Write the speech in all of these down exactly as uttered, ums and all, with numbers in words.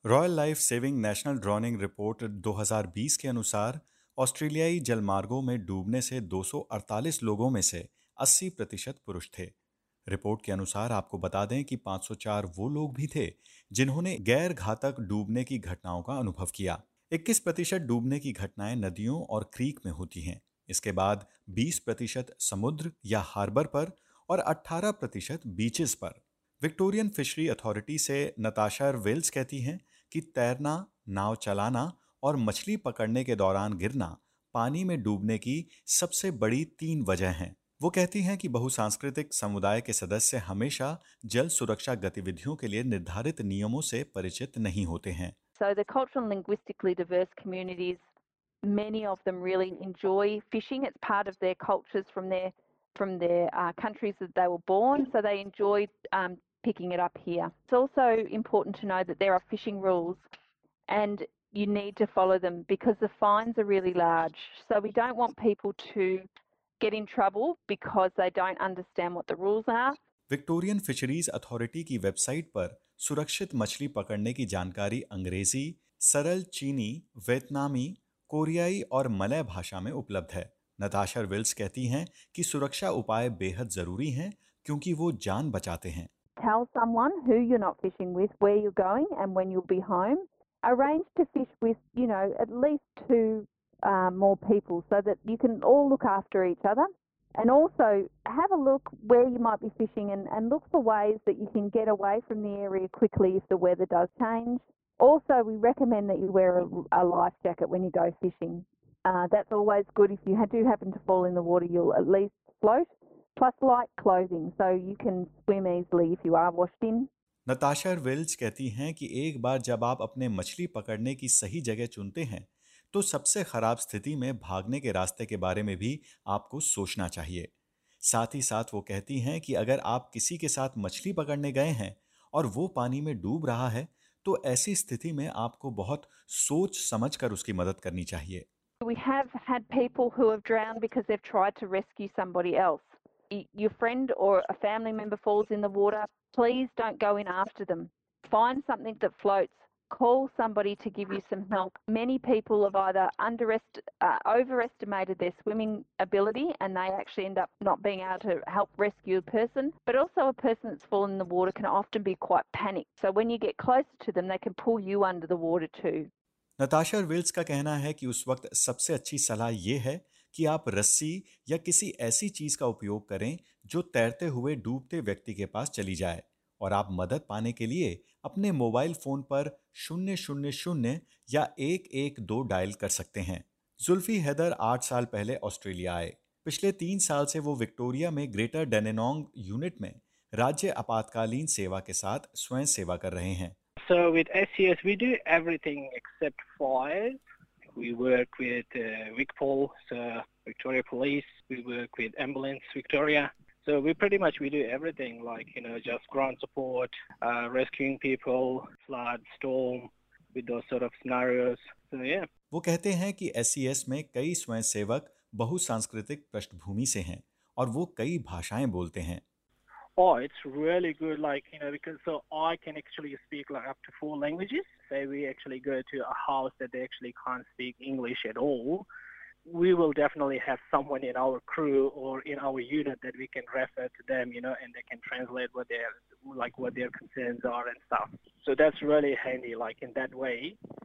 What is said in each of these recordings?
Royal Life Saving national drowning report दो हज़ार बीस के अनुसार ऑस्ट्रेलियाई जलमार्गों में डूबने से दो सौ अड़तालीस लोगों में से अस्सी प्रतिशत पुरुष थे। रिपोर्ट के अनुसार आपको बता दें कि पाँच सौ चार वो लोग भी थे जिन्होंने गैर घातक डूबने की घटनाओं का अनुभव किया। इक्कीस प्रतिशत डूबने की घटनाएं नदियों और क्रीक में होती हैं। इसके बाद बीस प्रतिशत समुद्र या हार्बर पर और अठारह प्रतिशत बीचेस पर। विक्टोरियन फिशरी अथॉरिटी से नताशा वेल्स कहती हैं कि तैरना, नाव चलाना और मछली पकड़ने के दौरान गिरना पानी में डूबने की सबसे बड़ी तीन वजह हैं। वो कहती हैं कि बहुसांस्कृतिक समुदाय के सदस्य हमेशा जल सुरक्षा गतिविधियों के लिए निर्धारित नियमों से परिचित नहीं होते हैं। So the cultural and linguistically diverse communities, many of them really enjoy fishing. It's part of their cultures from their from their uh, countries that they were born, so they enjoy um, picking it up here. It's also important to know that there are fishing rules, and you need to follow them because the fines are really large. So we don't want people to get in trouble because they don't understand what the rules are. Victorian Fisheries Authority की website पर सुरक्षित मछली पकड़ने की जानकारी अंग्रेजी, सरल चीनी, वियतनामी, कोरियाई और मलय भाषा में उपलब्ध है। नताशा विल्स कहती हैं कि सुरक्षा उपाय बेहद जरूरी हैं क्योंकि वो जान बचाते हैं। Tell someone who you're not fishing with, where you're going, and when you'll be home. Arrange to fish with, you know, at least two uh, more people so that you can all look after each other. And also have a look where you might be fishing and, and look for ways that you can get away from the area quickly if the weather does change. Also, we recommend that you wear a, a life jacket when you go fishing. Uh, that's always good. If you do happen to fall in the water, you'll at least float. Plus light clothing so you can swim easily if you are washed in. Natasha Wills कहती हैं कि एक बार जब आप अपने मछली पकड़ने की सही जगह चुनते हैं तो सबसे खराब स्थिति में भागने के रास्ते के बारे में भी आपको सोचना चाहिए। साथ ही साथ वो कहती हैं कि अगर आप किसी के साथ मछली पकड़ने गए हैं और वो पानी में डूब रहा है तो ऐसी स्थिति में आपको बहुत सोच समझकर उसकी मदद करनी चाहिए। We have had people who have drowned because they've tried to rescue somebody else. Your friend or a family member falls in the water, please don't go in after them. Find something that floats. Call somebody to give you some help. Many people have either underest- uh, overestimated their swimming ability and they actually end up not being able to help rescue a person. But also, a person that's fallen in the water can often be quite panicked. So when you get closer to them, they can pull you under the water too. Natasha Wills का कहना है कि उस वक्त सबसे अच्छी सलाह ये है कि आप रस्सी या किसी ऐसी चीज का उपयोग करें जो तैरते हुए डूबते व्यक्ति के पास चली जाए और आप मदद पाने के लिए अपने मोबाइल फोन पर शून्य शून्य शून्य या एक एक दो डायल कर सकते हैं। जुल्फी हैदर आठ साल पहले ऑस्ट्रेलिया आए। पिछले तीन साल से वो विक्टोरिया में ग्रेटर डेनेनोंग यूनिट में राज्य आपातकालीन सेवा के साथ स्वयं सेवा कर रहे हैं। So with S C S, we do everything except fires. We work with uh, VicPol, so Victoria Police. We work with Ambulance Victoria. So we pretty much we do everything, like you know, just ground support, uh, rescuing people, flood, storm, with those sort of scenarios. So yeah. वो कहते हैं कि S C S में कई स्वयंसेवक बहुसांस्कृतिक पृष्ठभूमि से हैं और वो कई भाषाएं बोलते हैं। Oh, it's really good, like, you know, because so I can actually speak like up to four languages. Say we actually go to a house that they actually can't speak English at all. We will definitely have someone in our crew or in our unit that we can refer to them, you know, and they can translate what their, like what their concerns are and stuff. So that's really handy, like in that way.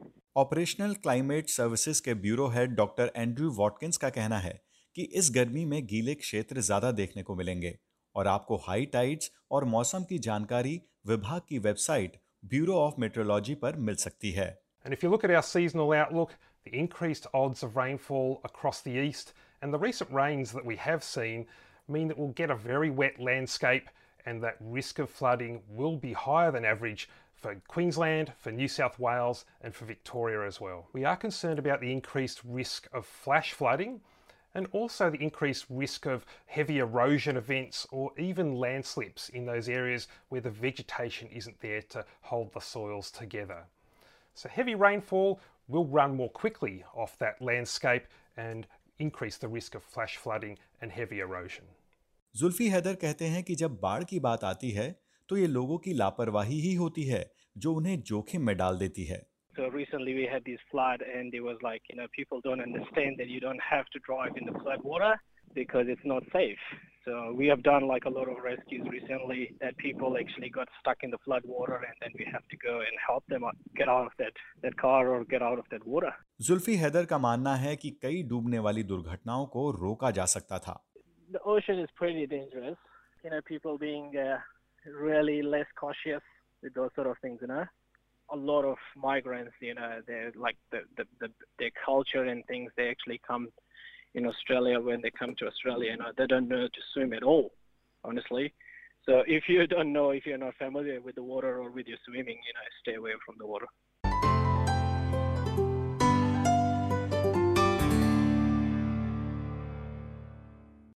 Operational climate services के bureau head doctor Andrew Watkins का कहना है कि इस गर्मी में गीले क्षेत्र ज्यादा देखने को मिलेंगे और आपको हाई टाइड्स और मौसम की जानकारी विभाग की वेबसाइट ब्यूरो ऑफ मेट्रोलॉजी पर मिल सकती है। And if you look at our seasonal outlook, the increased odds of rainfall across the east and the recent rains that we have seen mean that we'll get a very wet landscape and that risk of flooding will be higher than average for Queensland, for New South Wales and for Victoria as well. We are concerned about the increased risk of flash flooding and also the increased risk of heavy erosion events or even landslips in those areas where the vegetation isn't there to hold the soils together. So heavy rainfall will run more quickly off that landscape and increase the risk of flash flooding and heavy erosion. Zulfi Haider कहते हैं कि जब बाढ़ की बात आती है तो ये लोगों की लापरवाही ही होती है जो उन्हें जोखिम में डाल देती है। So recently we had this flood and it was like, you know, people don't understand that you don't have to drive in the flood water because it's not safe. So we have done like a lot of rescues recently that people actually got stuck in the flood water and then we have to go and help them get out of that, that car or get out of that water. Zulfi Haider का मानना है कि कई डूबने वाली दुर्घटनाओं को रोका जा सकता था। The ocean is pretty dangerous. You know, people being uh, really less cautious with those sort of things, you know. A lot of migrants, you know, they're like the, the, the their culture and things, they actually come in Australia. When they come to Australia, you know, they don't know to swim at all, honestly. So if you don't know, if you're not familiar with the water or with your swimming, you know, stay away from the water.